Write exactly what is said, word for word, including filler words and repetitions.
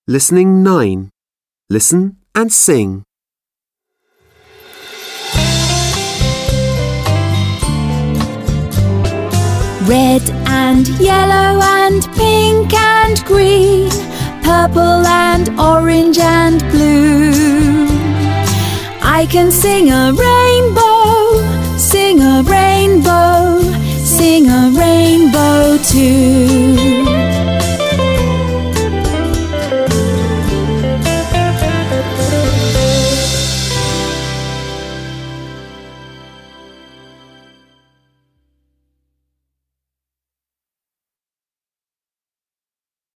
Listening nine. Listen and sing. Red and yellow and pink and green, purple and orange and blue. I can sing a rainbow